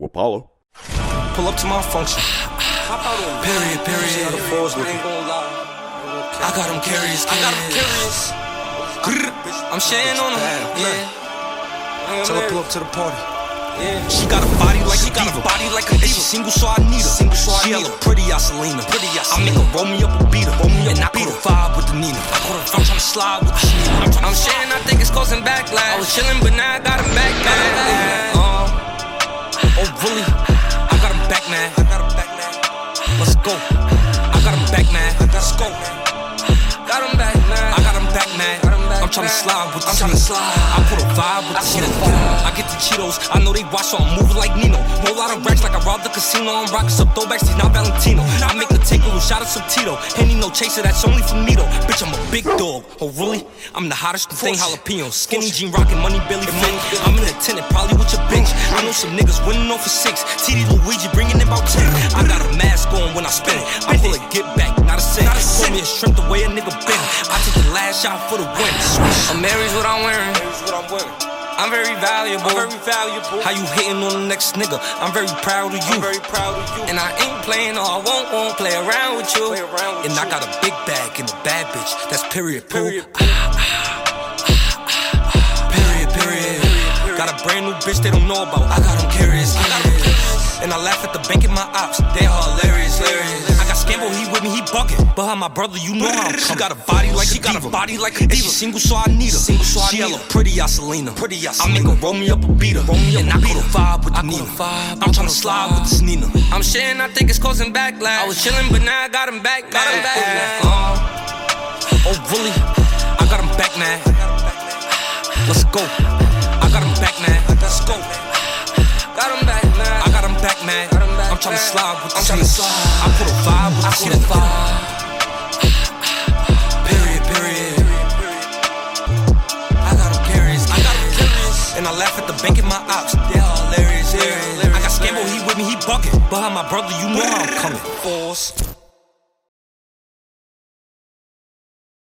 Apollo. Pull up to my function. Period. I got them curious. I'm shitting on them. Yeah. Tell her pull up to the party. Yeah. She got a body like a diva. She single, so I need her. She hella pretty, I Selena. I make her roll me up a beater. And I put a vibe with the Nina. I'm tryna slide with the Nina. I'm shitting, I think it's causing backlash. I was chilling, but now I got him back. Oh really? I got him back, man. Let's go. I got him back, man. Let's go. Got him back, man. I got him back, man. I'm tryna slide with the Nina. I put a vibe with the Nina. I get the Cheetos. I know they watch, so I'm moving like Nino. Roll out of racks like I robbed the casino. I'm rocking some throwbacks, these not Valentino. I make the take a little shot of some Tito. Henny no chaser, that's only for me though. Bitch, I'm a big dog. Oh really? I'm the hottest thing jalapenos. Skinny jean rockin', money belly fit. I'm in a tenant, probably with your bitch. I know some niggas winning off for 6. TD Luigi bringing in about 10. I got a mask on when I spin it. I pull a get back, not a cent. Call me a shrimp the way a nigga been. I take the last shot for the win. Mary's what I'm wearing. I'm very valuable. How you hating on the next nigga? I'm very proud of you. And I ain't playing, or I won't play around with you. And I got a big bag and a bad bitch. That's period. Period. Got a brand new bitch they don't know about. I got them curious. And I laugh at the bank in my ops. They are hilarious. I got Scambo, he with me, he bugging. But how my brother, you know how I'm coming. She got a body like a diva. She single, so I need her. She hella pretty, I Selena. I make her roll me up a beater. And I put a vibe with the Nina. I'm tryna slide with this Nina. I'm shitting, I think it's causing backlash. I was chilling, but now I got him back. Oh really? I got him back, man. Let's go. I got him back, man. Let's go. Got him back, man. I got him back, man. I'm tryna slide with the Nina. I put a vibe with the Nina. Period. I got him curious. And I laugh at the bank in my ops. They are hilarious. I got Scambo, he with me, he bugging. But how my brother, you know how I'm coming. Force.